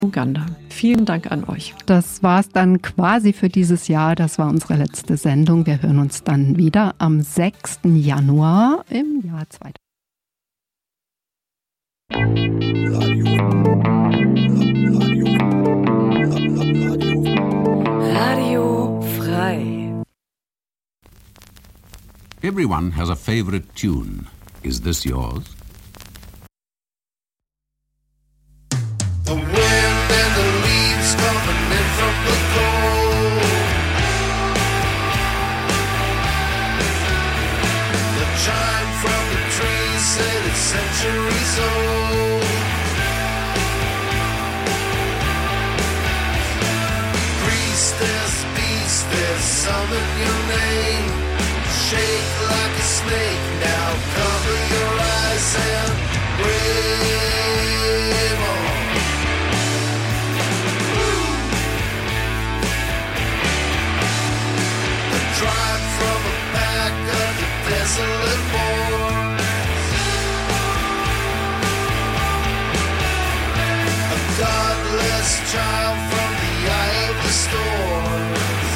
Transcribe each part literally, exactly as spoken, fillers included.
Uganda. Vielen Dank an euch. Das war's dann quasi für dieses Jahr. Das war unsere letzte Sendung. Wir hören uns dann wieder am sechsten Januar im Jahr zweitausend. Radio frei. Everyone has a favorite tune. Is this yours? The wind and the leaves coming in from the cold. The chime from the trees said it's centuries old. Priestess, beastess, summon your name. Shake like a snake, now cover your eyes and brave on. A drive from the back of the desolate moors. A godless child from the eye of the storm.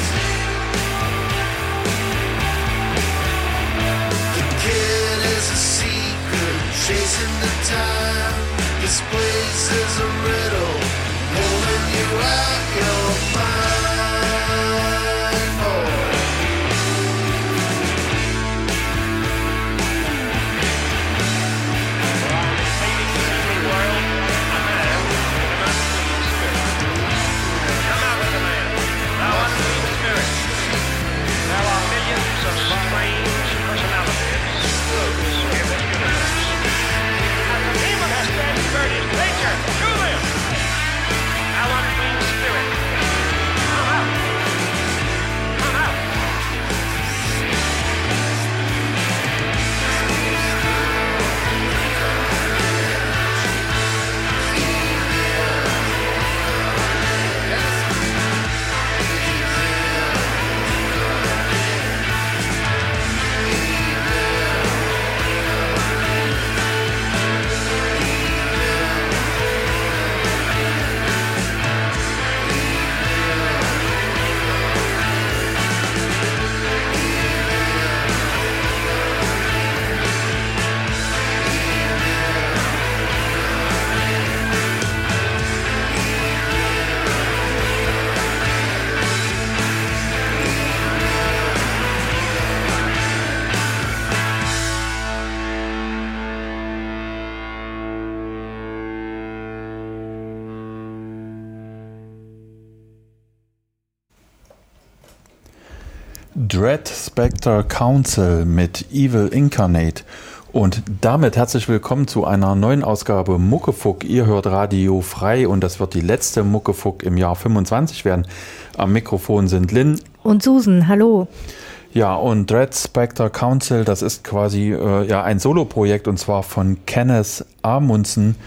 Chasing the time, this place is a riddle, holding you out your mind, boy. Come out of the man, thou unclean spirit. There are millions of strange personalities in this universe. Has transferred his nature to them. Thou unclean spirit, come out. Come out. Dread Spectre Council mit Evil Incarnate. Und damit herzlich willkommen zu einer neuen Ausgabe Muckefuck. Ihr hört Radio frei und das wird die letzte Muckefuck im Jahr fünfundzwanzig werden. Am Mikrofon sind Lynn und Susan. Hallo. Ja, und Dread Spectre Council, das ist quasi äh, ja, ein Soloprojekt und zwar von Kenneth Amundsen.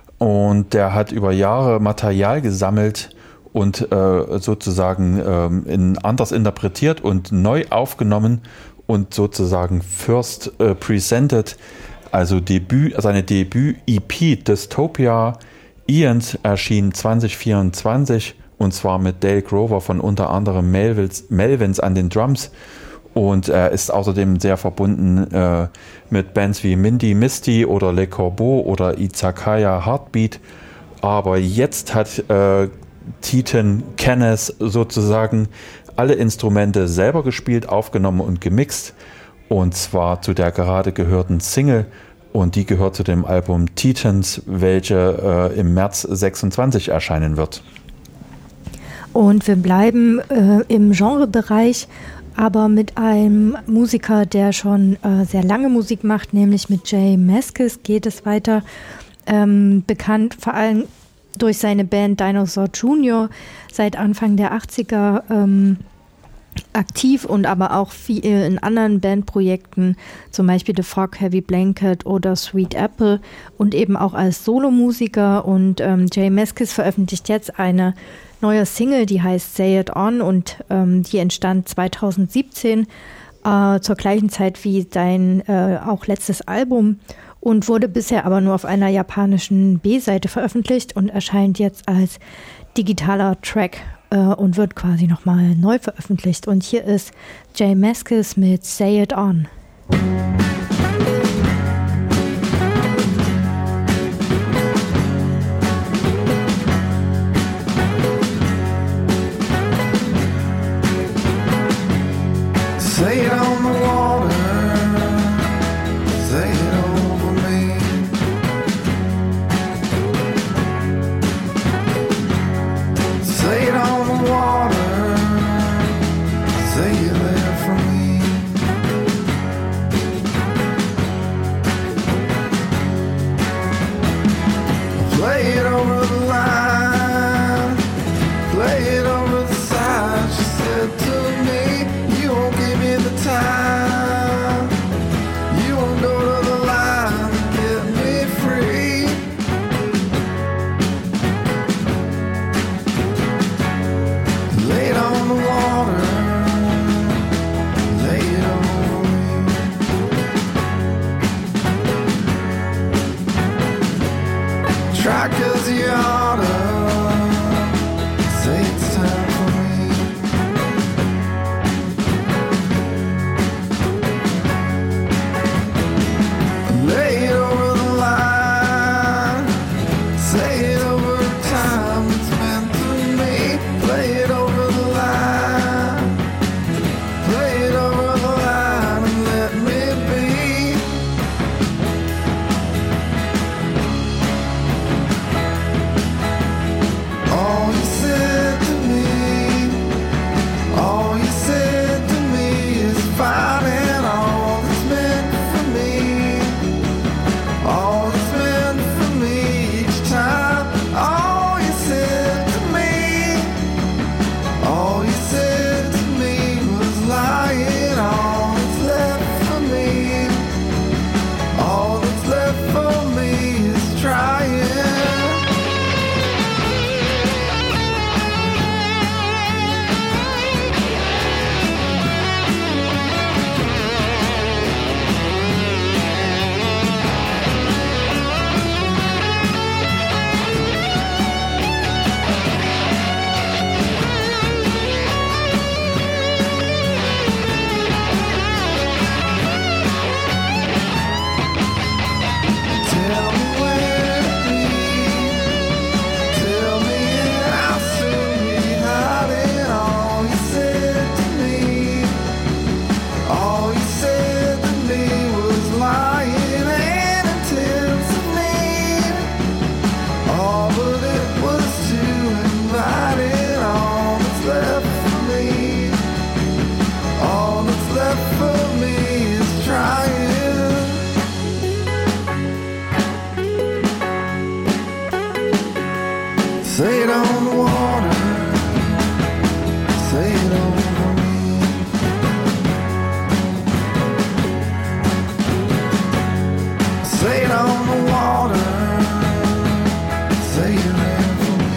Und der hat über Jahre Material gesammelt und äh, sozusagen ähm, in, anders interpretiert und neu aufgenommen und sozusagen first äh, presented, also Debüt, seine Debüt-E P Dystopia Ians erschien zwanzig vierundzwanzig und zwar mit Dale Grover von unter anderem Melvins, Melvins an den Drums und er ist außerdem sehr verbunden äh, mit Bands wie Mindy Misty oder Le Corbeau oder Izakaya Heartbeat, aber jetzt hat äh, Titan Kenneth sozusagen alle Instrumente selber gespielt, aufgenommen und gemixt und zwar zu der gerade gehörten Single und die gehört zu dem Album Titans, welche äh, im März sechsundzwanzig erscheinen wird. Und wir bleiben äh, im Genrebereich, aber mit einem Musiker, der schon äh, sehr lange Musik macht, nämlich mit J Mascis geht es weiter, ähm, bekannt vor allem durch seine Band Dinosaur Junior, seit Anfang der achtziger ähm, aktiv und aber auch viel in anderen Bandprojekten, zum Beispiel The Fog, Heavy Blanket oder Sweet Apple und eben auch als Solomusiker. Und ähm, J Mascis veröffentlicht jetzt eine neue Single, die heißt Say It On und ähm, die entstand zweitausendsiebzehn äh, zur gleichen Zeit wie sein äh, auch letztes Album. und wurde bisher aber nur auf einer japanischen B-Seite veröffentlicht und erscheint jetzt als digitaler Track äh, und wird quasi nochmal neu veröffentlicht. Und hier ist J Mascis mit Say It On. Say it on the water, say it over me. Say it on the water, say it there for me. Play it over the line, play it over the side. She said to me, you won't give me the time. You won't go to the line and get me free. Lay it on the water, lay it over me. Try 'cause you oughta say it's time for me. Lay it over the line, say it over time it's meant to me. Play it over the line, play it over the line and let me be. All you said to me, all you said to me is fine and all that's meant for me. All that's meant for me each time. All you said to me, all you said to me was lying. All that's left for me, all that's left for me is trying. Tell me where to be, tell me and I'll soon be hiding. All you said to me, all you said to me was lying and intense of me. All but it was too inviting. All that's left for me, all that's left for me is trying. Say it on the water, say it over me. Say it on the water, say it there for me.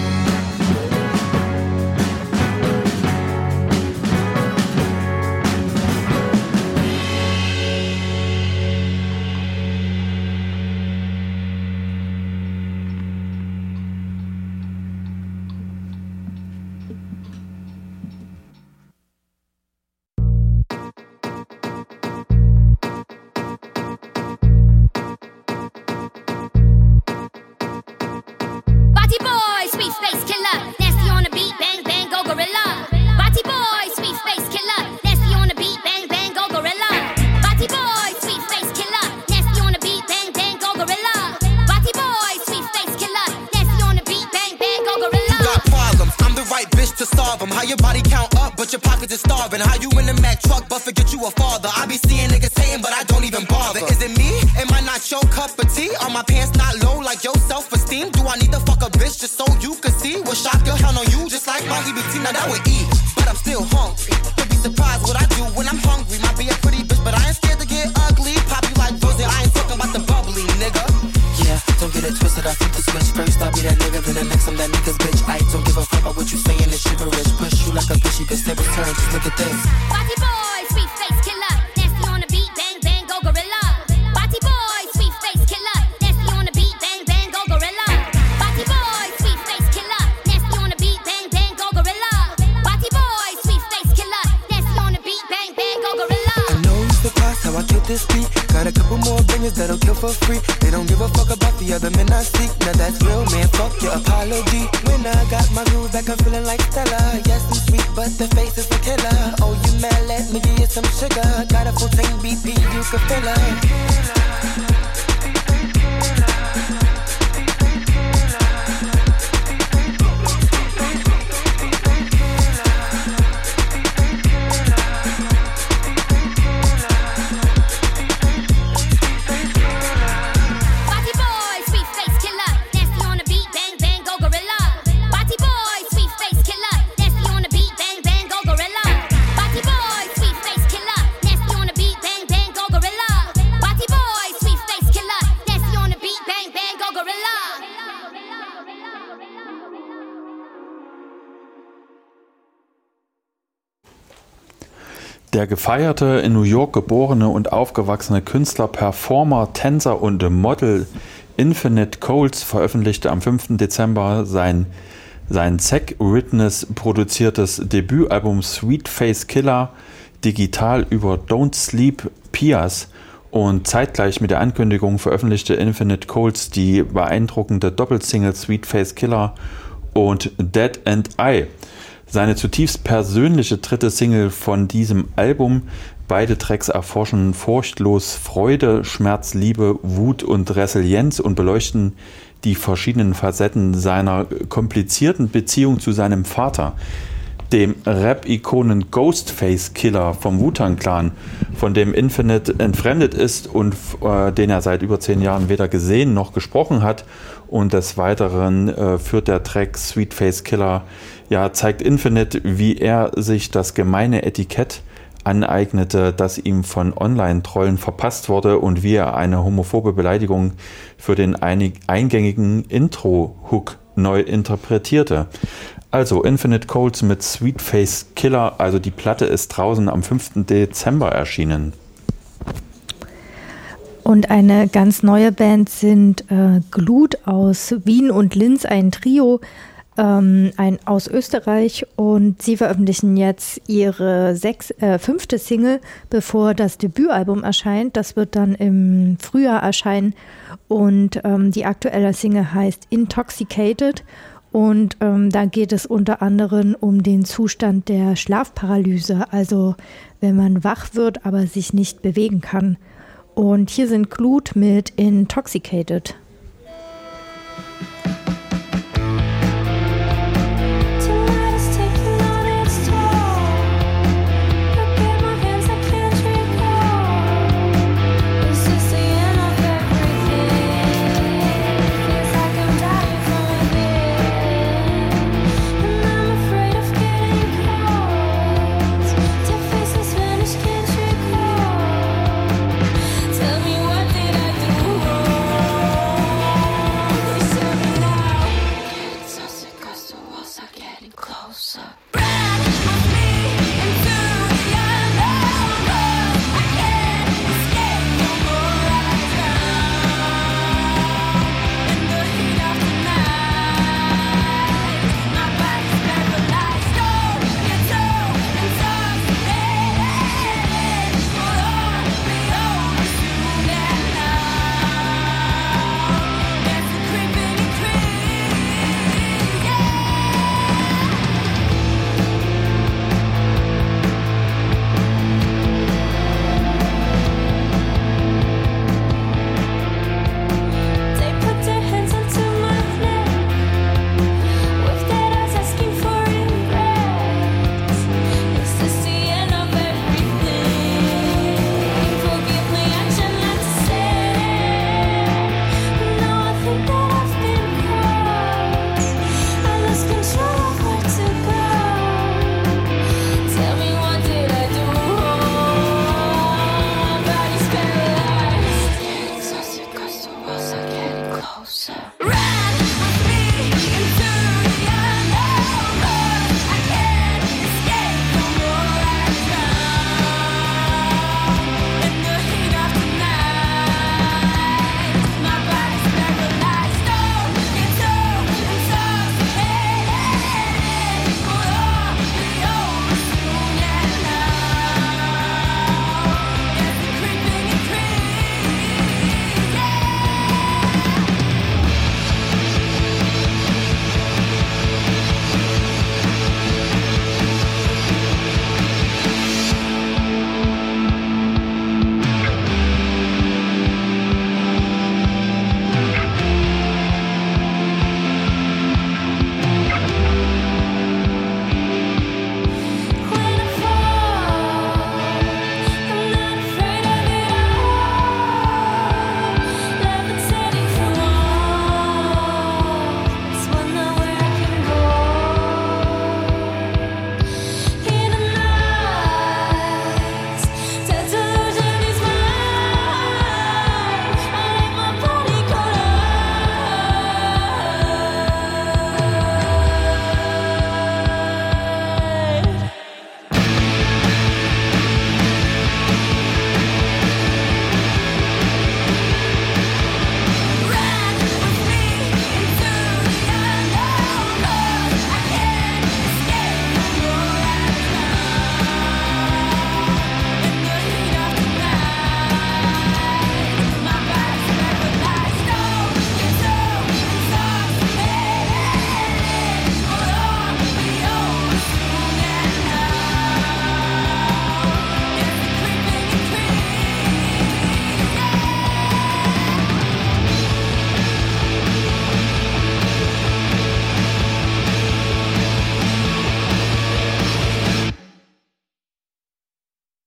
Body boy, sweet face killer, nasty on the beat, bang bang go gorilla. Body boy, sweet face killer, nasty on the beat, bang bang go gorilla. Body boy, sweet face killer, nasty on the beat, bang bang go gorilla. Body boy, sweet face killer, nasty on the beat, bang bang go gorilla. You got problems, I'm the right bitch to solve them. How your body count up, but your pockets is starving. How you in the Mack truck, but forget you a father. I be seeing niggas hating, but I don't even bother. Is it me? Am I not your cup of tea? Are my pants not low like your self-esteem? Do I need to fuck a bitch just so you can see? Will shock your hell on you just like my E B T? Now that would eat, but I'm still hungry. You'll be surprised what I do when I'm hungry. Might be a pretty bitch, but I ain't scared to get ugly. Pop you like Rosie, I ain't talking about the bubbly, nigga. Yeah, don't get it twisted, I flip the switch. First I'll be that nigga, then the next I'm that nigga's bitch. I don't give a fuck about what you saying, it's shiverish. Push you like a bitchy, bitch, never turn, just look at this. Body boy, sweet face killer, nasty on the beat, bang bang go gorilla. Body boy, sweet face killer. this beat. Got a couple more bangers that'll kill for free. They don't give a fuck about the other men I see. Now that's real, man, fuck your apology. When I got my groove back, I'm feeling like Stella. Yes, I'm sweet, but the face is a killer. Oh, you mad, let me give you some sugar. Got a full tank B P, you can fill her. Der gefeierte, in New York geborene und aufgewachsene Künstler, Performer, Tänzer und Model Infinite Coles veröffentlichte am fünften Dezember sein, sein Zack Witness produziertes Debütalbum Sweet Face Killer digital über Don't Sleep Pias, und zeitgleich mit der Ankündigung veröffentlichte Infinite Coles die beeindruckende Doppelsingle Sweet Face Killer und Dead and I. Seine zutiefst persönliche dritte Single von diesem Album. Beide Tracks erforschen furchtlos Freude, Schmerz, Liebe, Wut und Resilienz und beleuchten die verschiedenen Facetten seiner komplizierten Beziehung zu seinem Vater, dem Rap-Ikonen Ghostface Killer vom Wu-Tang Clan, von dem Infinite entfremdet ist und äh, den er seit über zehn Jahren weder gesehen noch gesprochen hat. Und des Weiteren äh, führt der Track Sweet Face Killer, ja, zeigt Infinite, wie er sich das gemeine Etikett aneignete, das ihm von Online-Trollen verpasst wurde, und wie er eine homophobe Beleidigung für den einig, eingängigen Intro-Hook neu interpretierte. Also Infinite Coles mit Sweet Face Killer, also die Platte ist draußen am fünften Dezember erschienen. Und eine ganz neue Band sind äh, Glut aus Wien und Linz, ein Trio, ähm, ein, aus Österreich, und sie veröffentlichen jetzt ihre sechs, äh, fünfte Single, bevor das Debütalbum erscheint. Das wird dann im Frühjahr erscheinen, und ähm, die aktuelle Single heißt Intoxicated, und ähm, da geht es unter anderem um den Zustand der Schlafparalyse, also wenn man wach wird, aber sich nicht bewegen kann. Und hier sind Glut mit Intoxicated. Tell me what did I do wrong?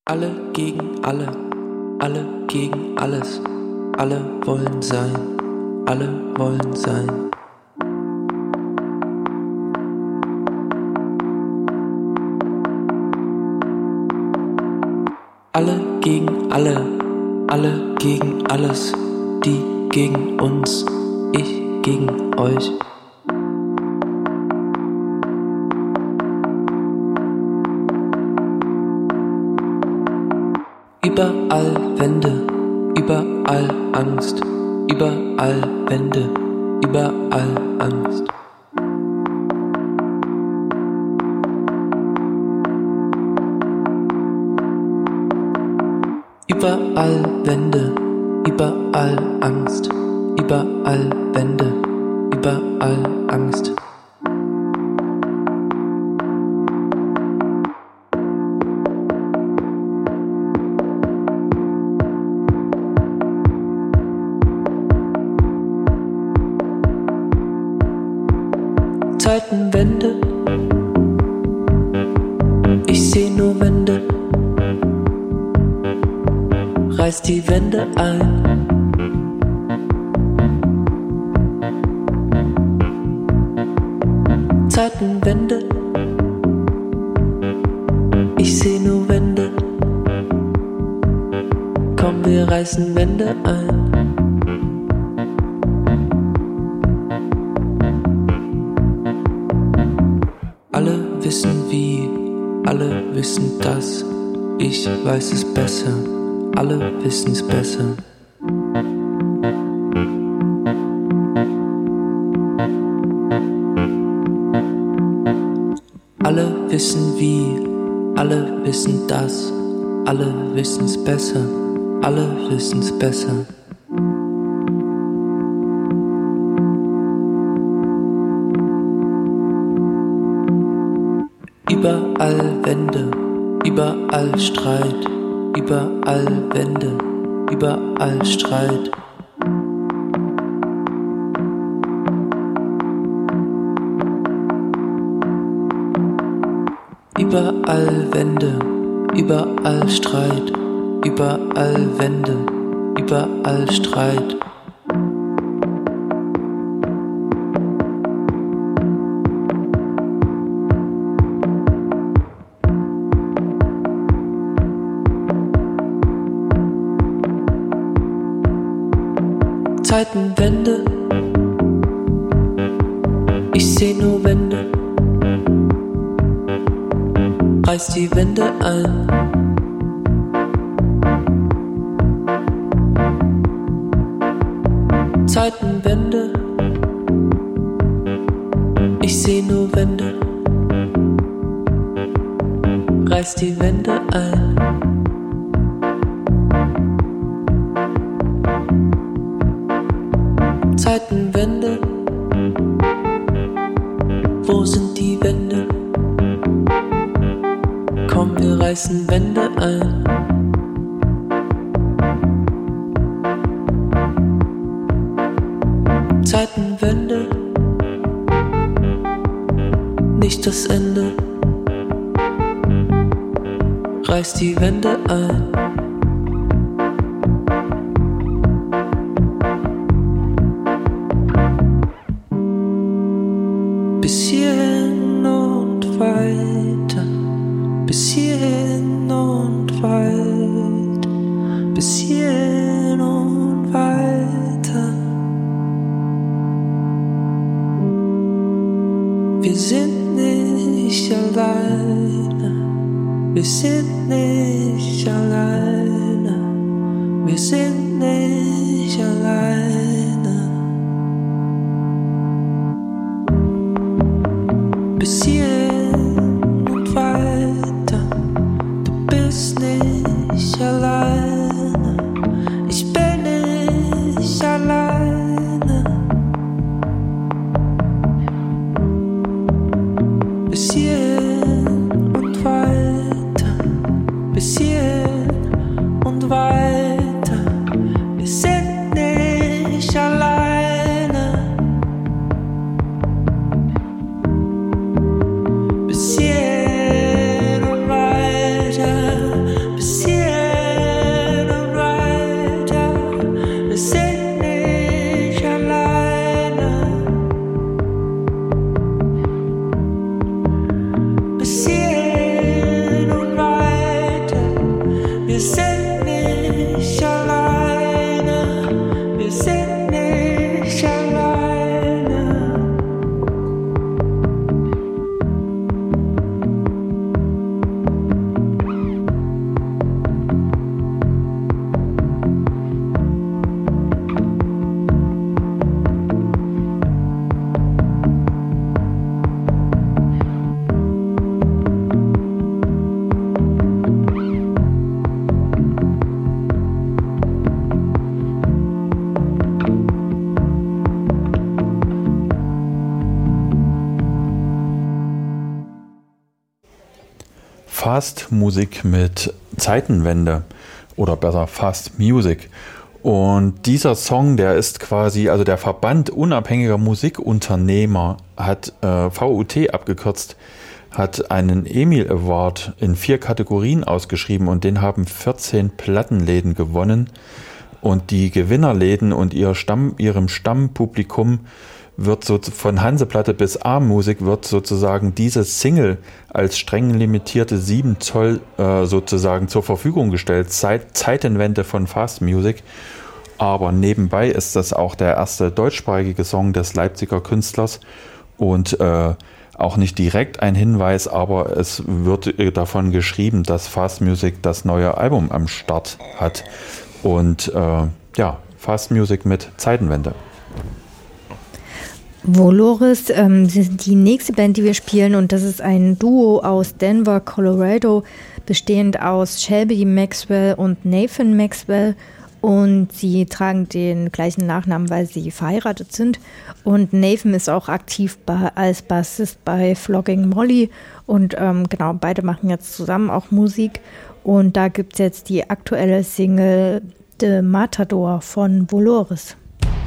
Alle gegen alle, alle gegen alles, alle wollen sein, alle wollen sein. Alle gegen alle, alle gegen alles, die gegen uns, ich gegen euch. Überall Wände, überall Angst, überall Wände, überall Angst. Überall Wände, überall Angst, überall Wände, überall Angst. Zeitenwende, ich seh nur Wände, reiß die Wände ein. Zeitenwende, ich seh nur Wände, komm, wir reißen Wände ein. Alle wissen wie, alle wissen das, ich weiß es besser, alle wissen's besser. Alle wissen wie, alle wissen das, alle wissen's besser, alle wissen's besser. Überall Wände, überall Streit, überall Wände, überall Streit. Überall Wände, überall Streit, überall Wände, überall Streit. Zeitenwende, ich seh nur Wände, reiß die Wände ein. Zeitenwende, ich seh nur Wände, reiß die Wände ein. Zeitenwende, wo sind die Wände? Komm, wir reißen Wände ein. Zeitenwende, nicht das Ende, reiß die Wände ein. Bis hierhin und weiter, bis hierhin und weit, bis hierhin und weiter. Wir sind nicht alleine, wir sind nicht alleine, wir sind nicht alleine. Bis hierhin und weiter, du bist nicht alleine, ich bin nicht alleine. Bis hierhin und weiter, bis hierhin und weiter, wir sind nicht alleine. Bis hierhin und weiter, bis Fast-Musik mit Zeitenwende oder besser Fast Music. Und dieser Song, der ist quasi, also der Verband unabhängiger Musikunternehmer hat äh, V U T abgekürzt, hat einen Emil Award in vier Kategorien ausgeschrieben und den haben vierzehn Plattenläden gewonnen. Und die Gewinnerläden und ihr Stamm, ihrem Stammpublikum wird so von Hanseplatte bis A-Musik wird sozusagen diese Single als streng limitierte sieben Zoll äh, sozusagen zur Verfügung gestellt, Zeit, Zeitenwende von Fast Music. Aber nebenbei ist das auch der erste deutschsprachige Song des Leipziger Künstlers und äh, auch nicht direkt ein Hinweis, aber es wird äh, davon geschrieben, dass Fast Music das neue Album am Start hat. Und äh, ja, Fast Music mit Zeitenwende. Voloris ähm, sind die nächste Band, die wir spielen, und das ist ein Duo aus Denver, Colorado, bestehend aus Shelby Maxwell und Nathan Maxwell, und sie tragen den gleichen Nachnamen, weil sie verheiratet sind, und Nathan ist auch aktiv bei, als Bassist bei Flogging Molly, und ähm, genau, beide machen jetzt zusammen auch Musik, und da gibt es jetzt die aktuelle Single The Matador von Voloris.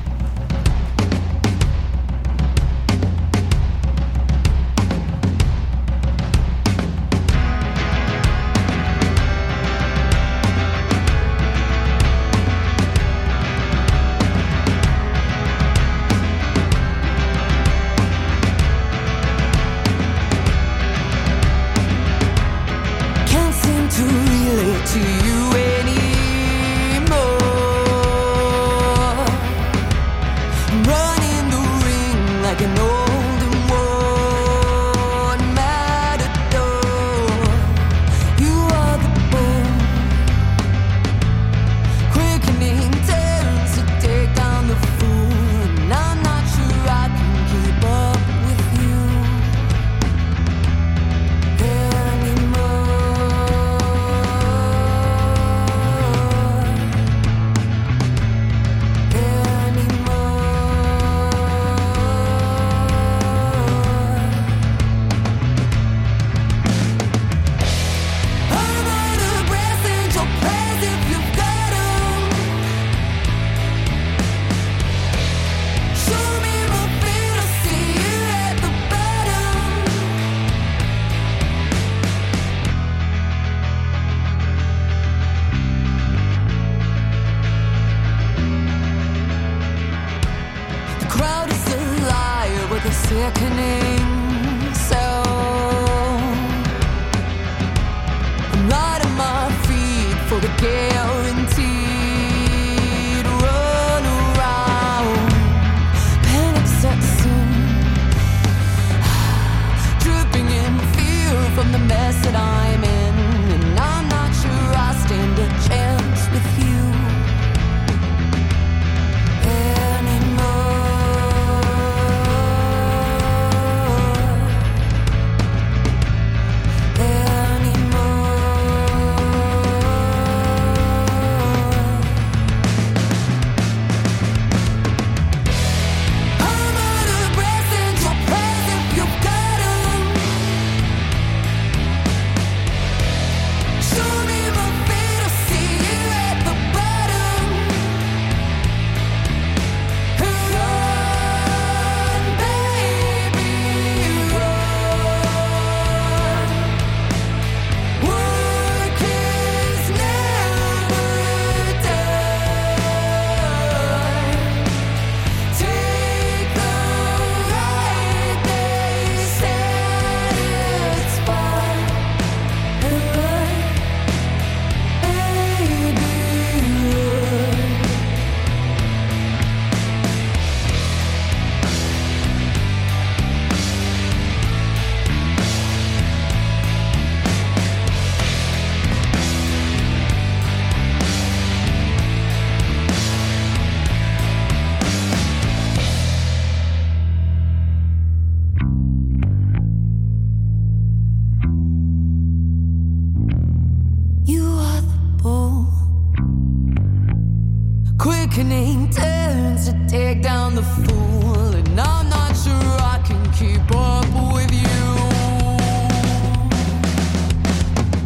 Quickening turns to take down the fool, and I'm not sure I can keep up with you.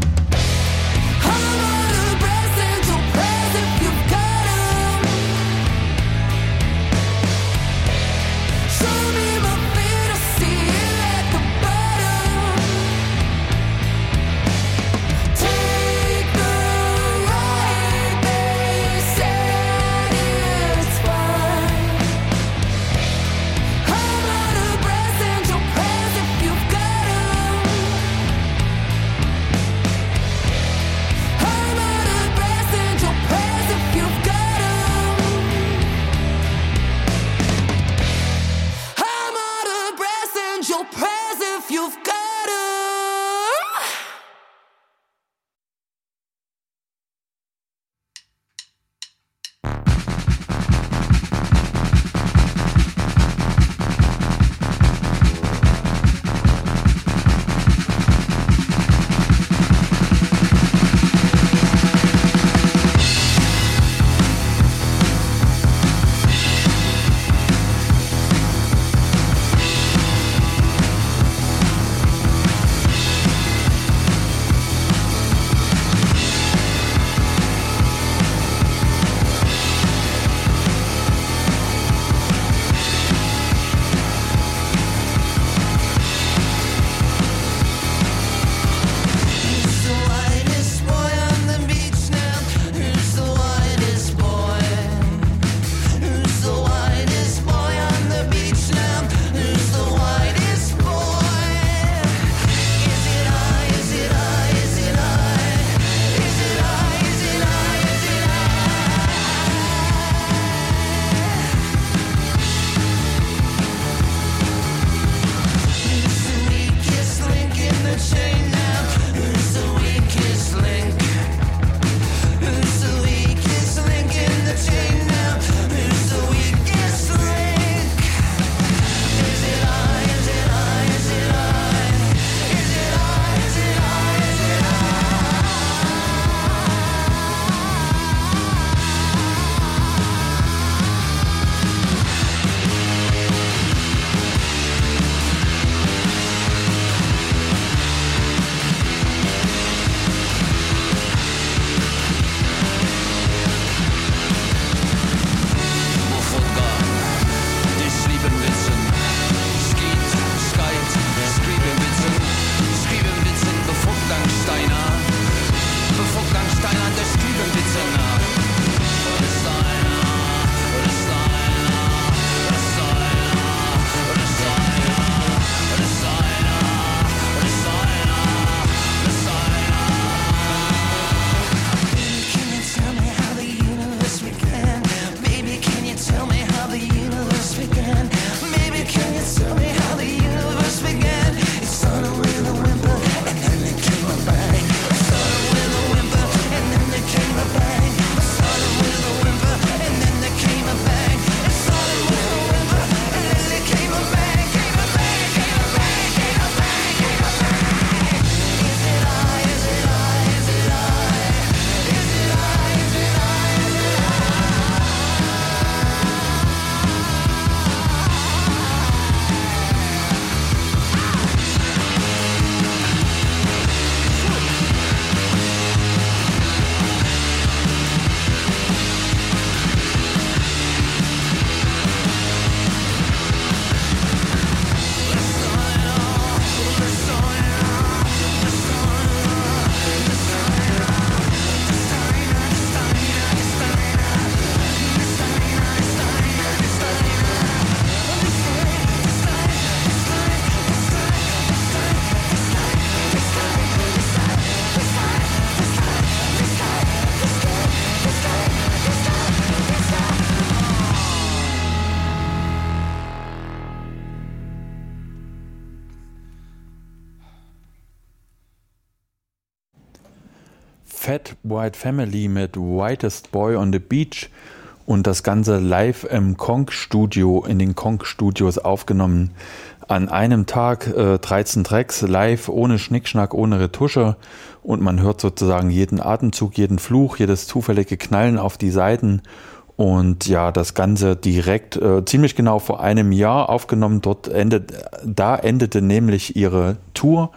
Fat White Family mit Whitest Boy on the Beach und das Ganze live im Konk-Studio, in den Konk-Studios aufgenommen. An einem Tag äh, dreizehn Tracks live, ohne Schnickschnack, ohne Retusche, und man hört sozusagen jeden Atemzug, jeden Fluch, jedes zufällige Knallen auf die Saiten. Und ja, das Ganze direkt, äh, ziemlich genau vor einem Jahr aufgenommen. Dort endet, da endete nämlich ihre Tour.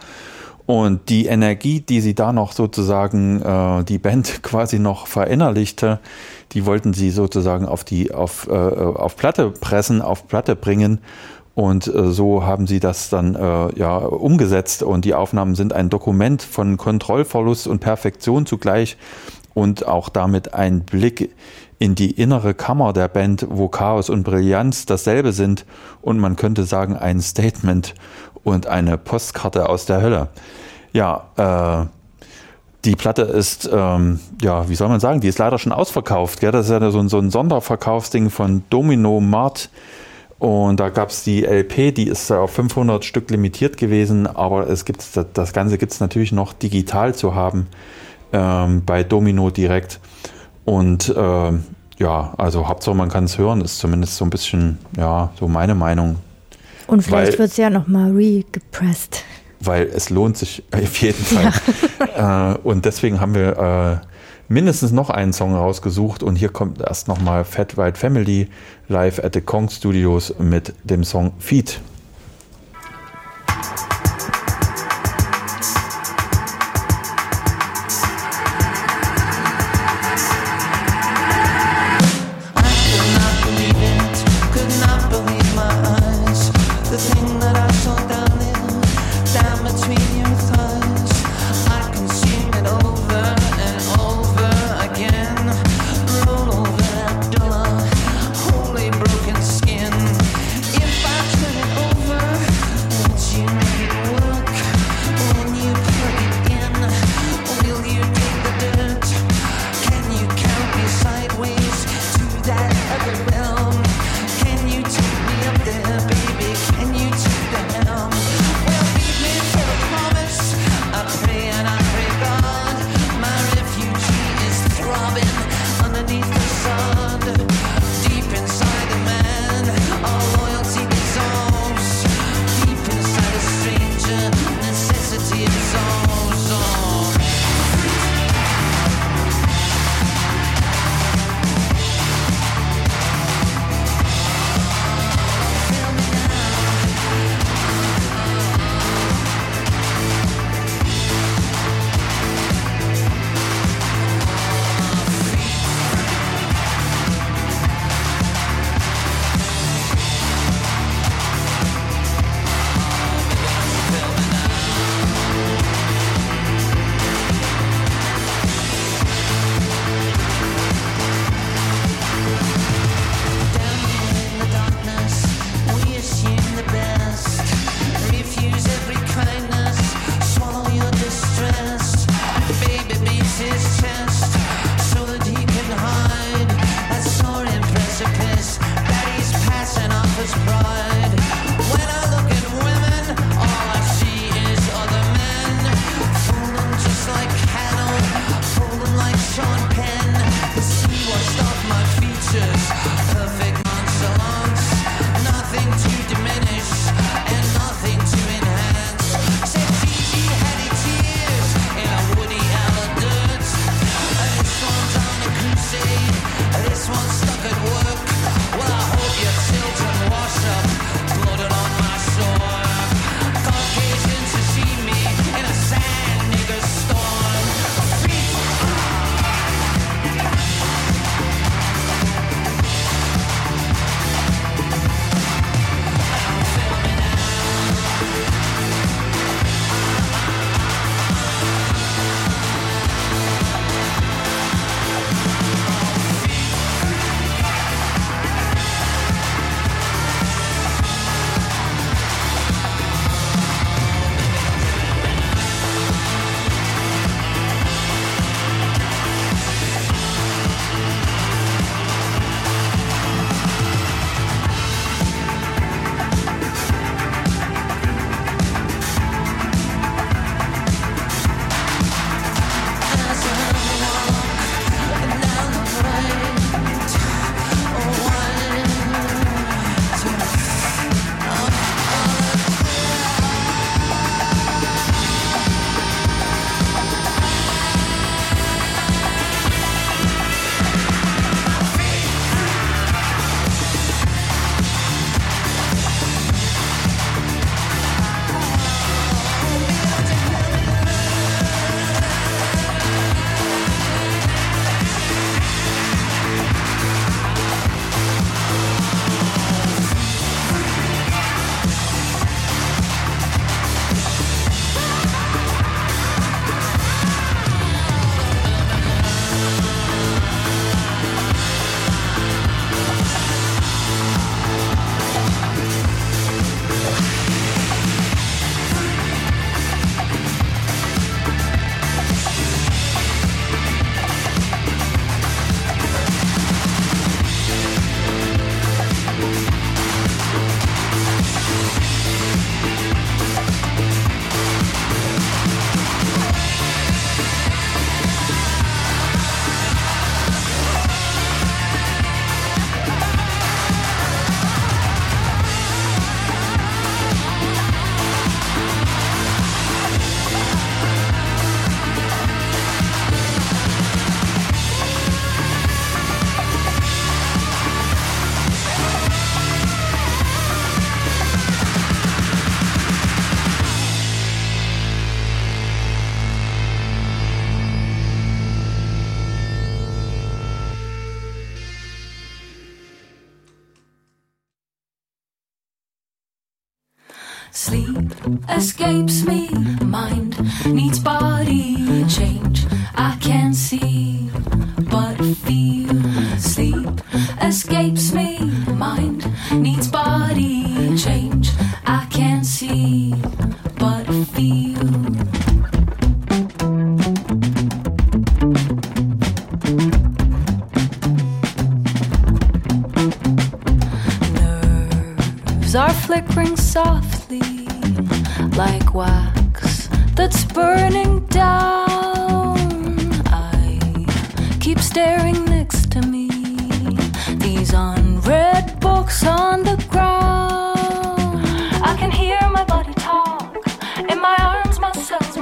Und die Energie, die sie da noch sozusagen, äh, die Band quasi noch verinnerlichte, die wollten sie sozusagen auf die, auf, äh, auf Platte pressen, auf Platte bringen. Und äh, so haben sie das dann äh, ja umgesetzt. Und die Aufnahmen sind ein Dokument von Kontrollverlust und Perfektion zugleich und auch damit ein Blick in die innere Kammer der Band, wo Chaos und Brillanz dasselbe sind. Und man könnte sagen, ein Statement und eine Postkarte aus der Hölle. Ja, äh, die Platte ist, ähm, ja, wie soll man sagen, die ist leider schon ausverkauft. Gell? Das ist ja so ein, so ein Sonderverkaufsding von Domino Mart. Und da gab es die L P, die ist auf fünfhundert Stück limitiert gewesen, aber es gibt, das Ganze gibt es natürlich noch digital zu haben, ähm, bei Domino direkt. Und äh, ja, also Hauptsache man kann es hören, ist zumindest so ein bisschen, ja, so meine Meinung. Und vielleicht wird es ja nochmal re-gepresst. Weil es lohnt sich auf jeden Fall. Ja. Äh, und deswegen haben wir äh, mindestens noch einen Song rausgesucht. Und hier kommt erst nochmal Fat White Family live at the Konk Studios mit dem Song Feet. Broken skin. If I turn it over Sleep escapes me, mind needs body change. I can't see but feel. Sleep escapes me, mind needs body change. I can't see but feel. Are flickering softly like wax that's burning down. I keep staring next to me, these unread books on the ground. I can hear my body talk, in my arms my cells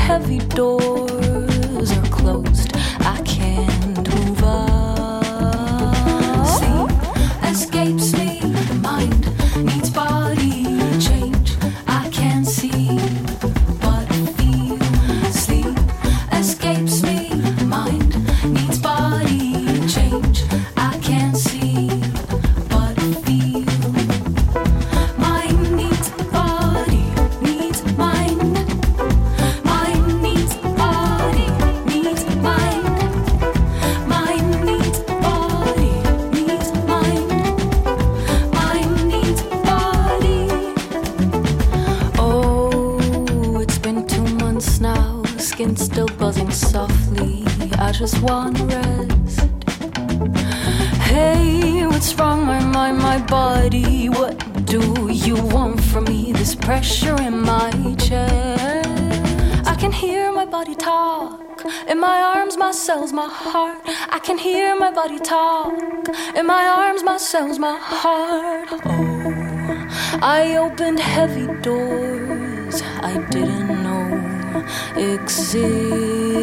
heavy doors are closed. I can't move on. Sleep escapes me. Mind needs body change. I can't see but feel. Sleep escapes me. Mind needs body change. I can't see but feel. Mind needs body, needs mind. Mind needs body, needs mind. Mind needs body, needs mind. Mind needs body. Oh, it's been two months now. Skin still buzzing softly. I just want rest. Hey, what's wrong? My mind, my body. What do you want from me? This pressure in my chest. I can hear my body talk. In my arms, my cells, my heart. I can hear my body talk. In my arms, my cells, my heart. Oh, I opened heavy doors I didn't know exist.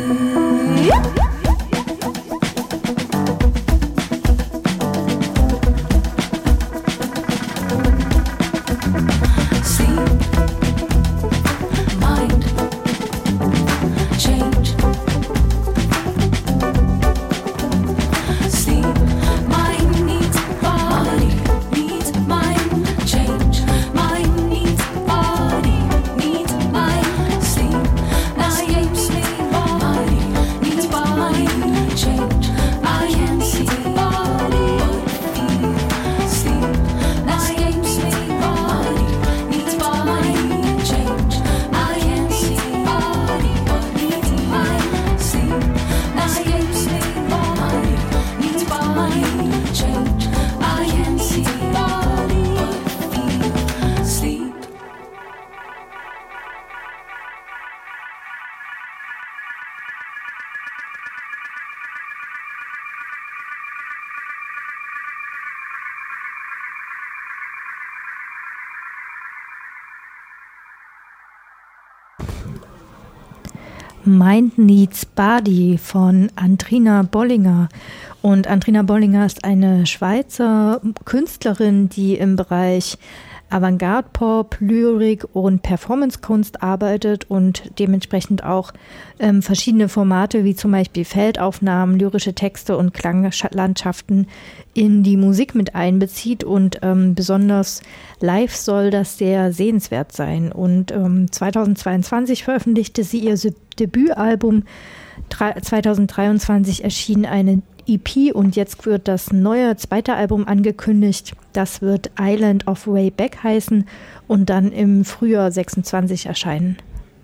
Mind Needs Body von Andrina Bollinger. Und Andrina Bollinger ist eine Schweizer Künstlerin, die im Bereich Avantgarde-Pop, Lyrik und Performancekunst arbeitet und dementsprechend auch ähm, verschiedene Formate wie zum Beispiel Feldaufnahmen, lyrische Texte und Klanglandschaften in die Musik mit einbezieht. Und ähm, besonders live soll das sehr sehenswert sein. Und ähm, zweitausendzweiundzwanzig veröffentlichte sie ihr Debütalbum. zweitausenddreiundzwanzig erschien eine E P und jetzt wird das neue zweite Album angekündigt. Das wird Island of Way Back heißen und dann im Frühjahr sechsundzwanzig erscheinen.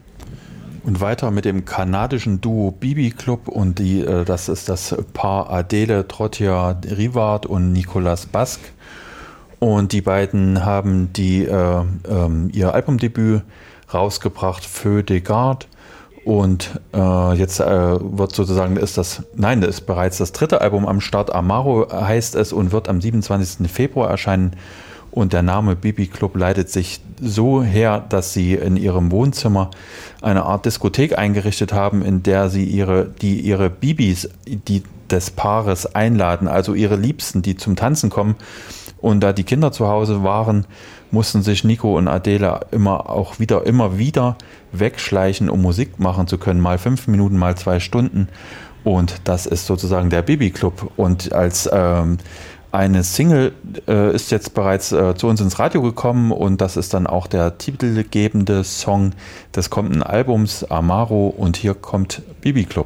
Und weiter mit dem kanadischen Duo Bibi Club und die, äh, das ist das Paar Adele Trottier-Rivard und Nicolas Basque. Und die beiden haben die, äh, ähm, ihr Albumdebüt rausgebracht, Feu de Garde. Und äh, jetzt äh, wird sozusagen, ist das, nein, das ist bereits das dritte Album am Start. Amaro heißt es und wird am siebenundzwanzigsten Februar erscheinen. Und der Name Bibi Club leitet sich so her, dass sie in ihrem Wohnzimmer eine Art Diskothek eingerichtet haben, in der sie ihre, die ihre Bibis, die des Paares einladen, also ihre Liebsten, die zum Tanzen kommen. Und da die Kinder zu Hause waren, mussten sich Nico und Adele immer auch wieder, immer wieder wegschleichen, um Musik machen zu können. Mal fünf Minuten, mal zwei Stunden. Und das ist sozusagen der Bibi Club. Und als ähm, eine Single äh, ist jetzt bereits äh, zu uns ins Radio gekommen. Und das ist dann auch der titelgebende Song des kommenden Albums, Amaro. Und hier kommt Bibi Club.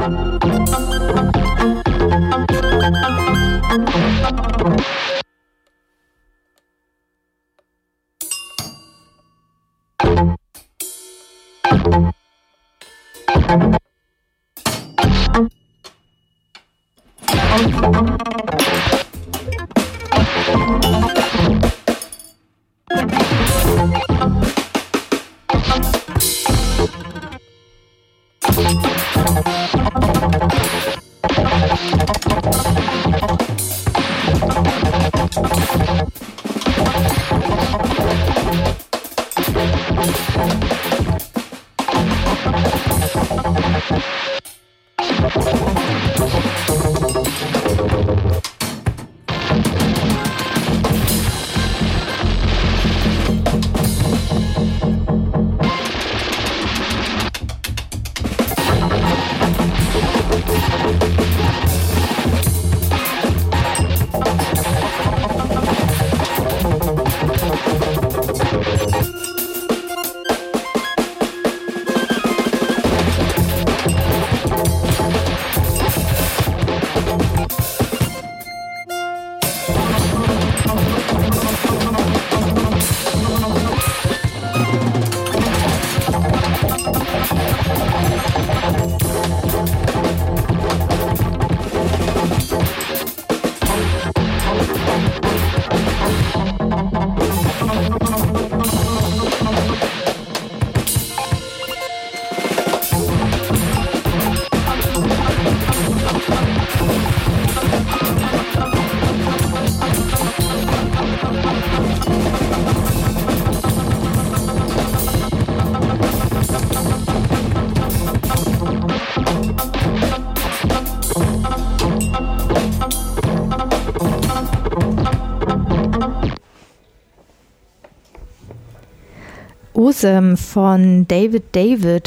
Awesome von David David.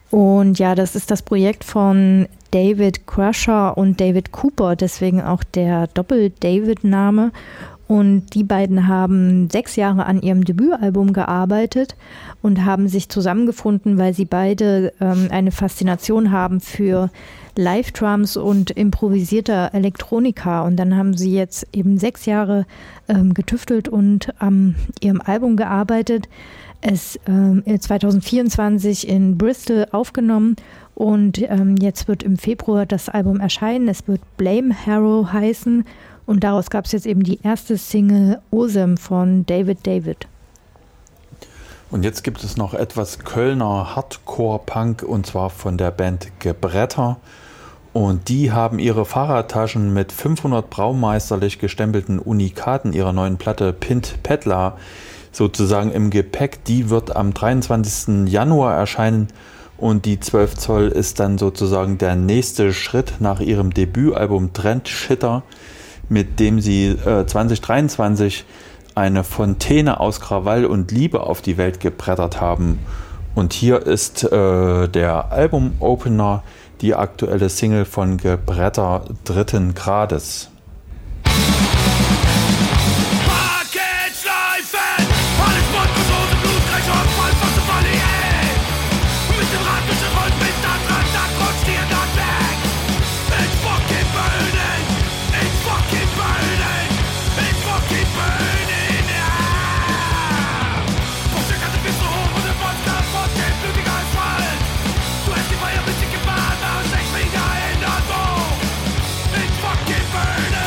Und ja, das ist das Projekt von David Crusher und David Cooper, deswegen auch der Doppel-David-Name. Und die beiden haben sechs Jahre an ihrem Debütalbum gearbeitet und haben sich zusammengefunden, weil sie beide ähm, eine Faszination haben für Live-Drums und improvisierter Elektronika. Und dann haben sie jetzt eben sechs Jahre ähm, getüftelt und an ihrem Album gearbeitet. Es ähm, zwanzig vierundzwanzig in Bristol aufgenommen und ähm, jetzt wird im Februar das Album erscheinen. Es wird Blame Harrow heißen und daraus gab es jetzt eben die erste Single Awesome von David David. Und jetzt gibt es noch etwas Kölner Hardcore-Punk und zwar von der Band Gebretter. Und die haben ihre Fahrradtaschen mit fünfhundert braumeisterlich gestempelten Unikaten ihrer neuen Platte Pint Peddler sozusagen im Gepäck. Die wird am dreiundzwanzigsten Januar erscheinen und die zwölf Zoll ist dann sozusagen der nächste Schritt nach ihrem Debütalbum Trendshitter, mit dem sie äh, zwanzig dreiundzwanzig eine Fontäne aus Krawall und Liebe auf die Welt gebrettert haben. Und hier ist äh, der Album-Opener, die aktuelle Single von Gebretter dritten Grades. Burn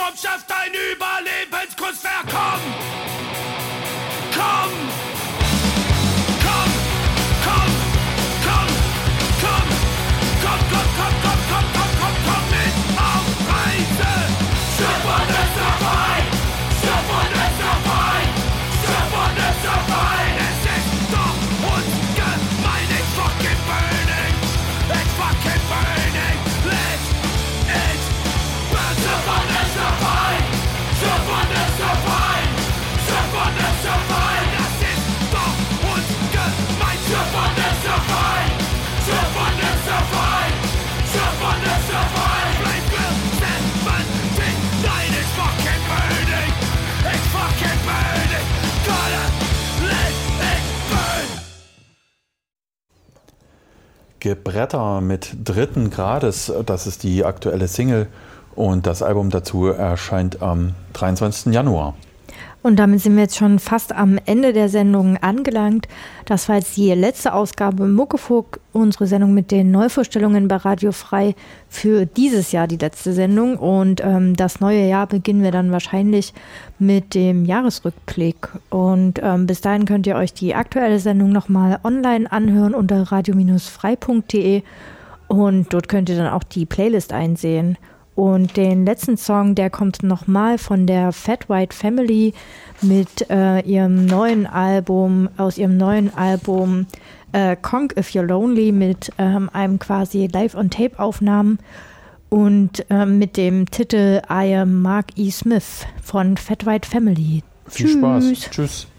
Raumschiff dein Überlebenskunstwerk, komm! Komm! Komm! Komm! Komm! Komm! Komm, komm, komm, komm, komm, komm, komm, komm mit auf Reise! Schiff und ist dabei! Schiff und ist dabei! Schiff und ist dabei! Es ist doch ungemein! It's fucking burning! It's fucking burning! Let it burn! Schiff und ist dabei! Schiff und ist dabei! Schiff und ist dabei! Das ist doch ungemein! Schiff und ist dabei! Schiff und ist dabei! Schiff und ist dabei! Flame will seventeen! Nein, it's fucking burning! It's fucking burning! Gotta let it burn! Gebretter mit dritten Grades, das ist die aktuelle Single und das Album dazu erscheint am dreiundzwanzigsten Januar. Und damit sind wir jetzt schon fast am Ende der Sendung angelangt. Das war jetzt die letzte Ausgabe Muckefuck, unsere Sendung mit den Neuvorstellungen bei Radio Frei für dieses Jahr, die letzte Sendung. Und ähm, das neue Jahr beginnen wir dann wahrscheinlich mit dem Jahresrückblick. Und ähm, bis dahin könnt ihr euch die aktuelle Sendung nochmal online anhören unter radio frei punkt de und dort könnt ihr dann auch die Playlist einsehen. Und den letzten Song, der kommt nochmal von der Fat White Family mit äh, ihrem neuen Album, aus ihrem neuen Album äh, Conk If You're Lonely mit ähm, einem quasi Live-on-Tape-Aufnahmen und ähm, mit dem Titel I Am Mark E. Smith von Fat White Family. Viel Tschüss. Spaß. Tschüss.